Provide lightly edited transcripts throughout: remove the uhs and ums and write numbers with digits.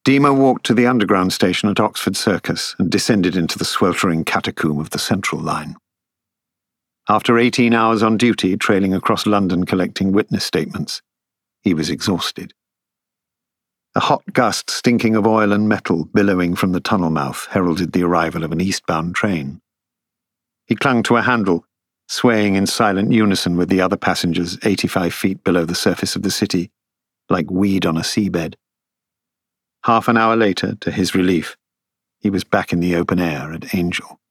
Dima walked to the underground station at Oxford Circus and descended into the sweltering catacomb of the Central Line. After 18 hours on duty, trailing across London collecting witness statements, he was exhausted. A hot gust stinking of oil and metal billowing from the tunnel mouth heralded the arrival of an eastbound train. He clung to a handle, swaying in silent unison with the other passengers 85 feet below the surface of the city, like weed on a seabed. Half an hour later, to his relief, he was back in the open air at Angel.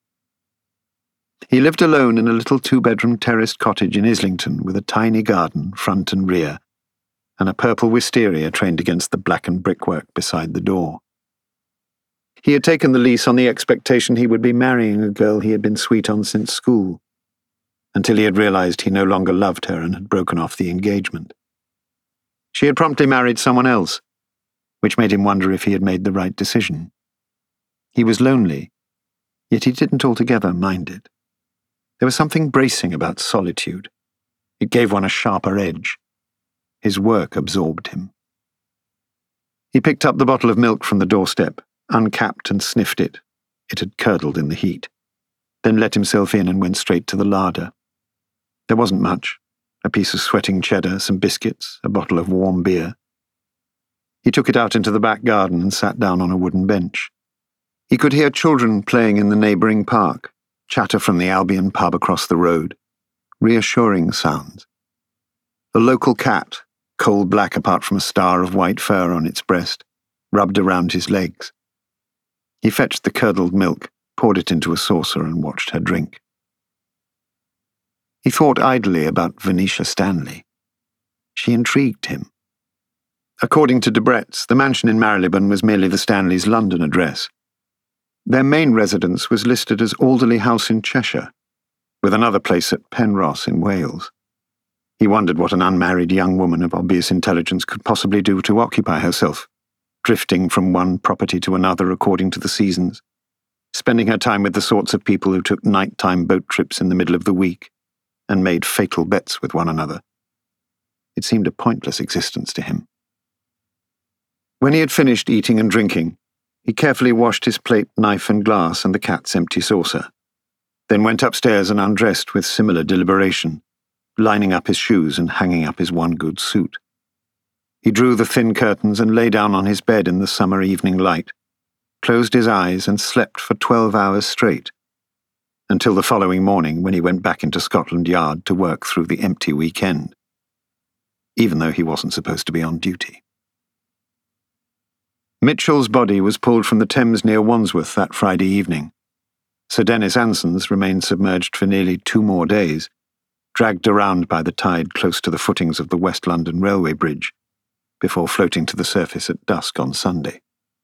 He lived alone in a little two-bedroom terraced cottage in Islington with a tiny garden, front and rear, and a purple wisteria trained against the blackened brickwork beside the door. He had taken the lease on the expectation he would be marrying a girl he had been sweet on since school, until he had realized he no longer loved her and had broken off the engagement. She had promptly married someone else, which made him wonder if he had made the right decision. He was lonely, yet he didn't altogether mind it. There was something bracing about solitude. It gave one a sharper edge. His work absorbed him. He picked up the bottle of milk from the doorstep, uncapped and sniffed it. It had curdled in the heat. Then let himself in and went straight to the larder. There wasn't much. A piece of sweating cheddar, some biscuits, a bottle of warm beer. He took it out into the back garden and sat down on a wooden bench. He could hear children playing in the neighbouring park, chatter from the Albion pub across the road, reassuring sounds. The local cat, coal black apart from a star of white fur on its breast, rubbed around his legs. He fetched the curdled milk, poured it into a saucer and watched her drink. He thought idly about Venetia Stanley. She intrigued him. According to Debrett's, the mansion in Marylebone was merely the Stanleys' London address. Their main residence was listed as Alderley House in Cheshire, with another place at Penrhos in Wales. He wondered what an unmarried young woman of obvious intelligence could possibly do to occupy herself, drifting from one property to another according to the seasons, spending her time with the sorts of people who took nighttime boat trips in the middle of the week and made fatal bets with one another. It seemed a pointless existence to him. When he had finished eating and drinking, he carefully washed his plate, knife and glass and the cat's empty saucer, then went upstairs and undressed with similar deliberation, lining up his shoes and hanging up his one good suit. He drew the thin curtains and lay down on his bed in the summer evening light, closed his eyes and slept for 12 hours straight, until the following morning when he went back into Scotland Yard to work through the empty weekend, even though he wasn't supposed to be on duty. Mitchell's body was pulled from the Thames near Wandsworth that Friday evening. Sir Dennis Anson's remained submerged for nearly 2 more days, dragged around by the tide close to the footings of the West London Railway Bridge, before floating to the surface at dusk on Sunday.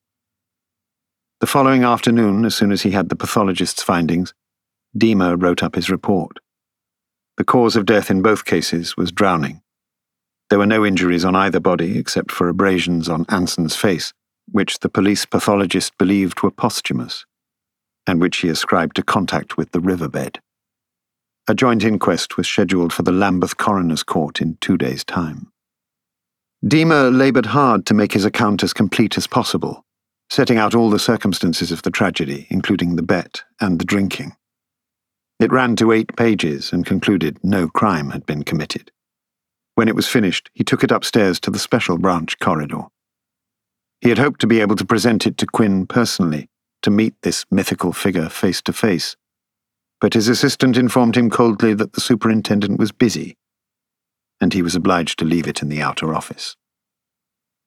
The following afternoon, as soon as he had the pathologist's findings, Dima wrote up his report. The cause of death in both cases was drowning. There were no injuries on either body except for abrasions on Anson's face, which the police pathologist believed were posthumous, and which he ascribed to contact with the riverbed. A joint inquest was scheduled for the Lambeth Coroner's Court in 2 days' time. Dima laboured hard to make his account as complete as possible, setting out all the circumstances of the tragedy, including the bet and the drinking. It ran to 8 pages and concluded no crime had been committed. When it was finished, he took it upstairs to the special branch corridor. He had hoped to be able to present it to Quinn personally, to meet this mythical figure face to face, but his assistant informed him coldly that the superintendent was busy, and he was obliged to leave it in the outer office.